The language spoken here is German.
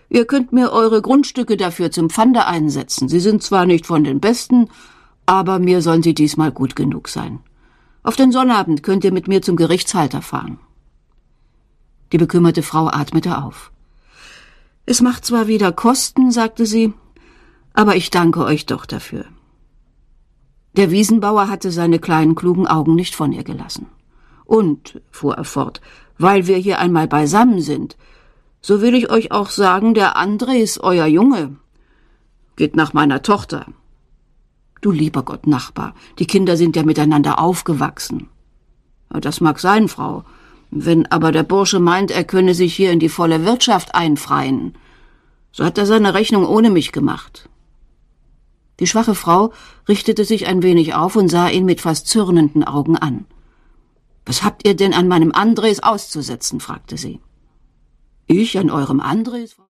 Ihr könnt mir eure Grundstücke dafür zum Pfande einsetzen. Sie sind zwar nicht von den besten, aber mir sollen sie diesmal gut genug sein. Auf den Sonnabend könnt ihr mit mir zum Gerichtshalter fahren.« Die bekümmerte Frau atmete auf. »Es macht zwar wieder Kosten«, sagte sie, »aber ich danke euch doch dafür.« Der Wiesenbauer hatte seine kleinen klugen Augen nicht von ihr gelassen. »Und«, fuhr er fort, »weil wir hier einmal beisammen sind, so will ich euch auch sagen, der Andres, euer Junge, geht nach meiner Tochter.« »Du lieber Gott, Nachbar, die Kinder sind ja miteinander aufgewachsen.« »Das mag sein, Frau. Wenn aber der Bursche meint, er könne sich hier in die volle Wirtschaft einfreien, so hat er seine Rechnung ohne mich gemacht.« Die schwache Frau richtete sich ein wenig auf und sah ihn mit fast zürnenden Augen an. »Was habt ihr denn an meinem Andres auszusetzen?« fragte sie. »Ich an eurem Andres?«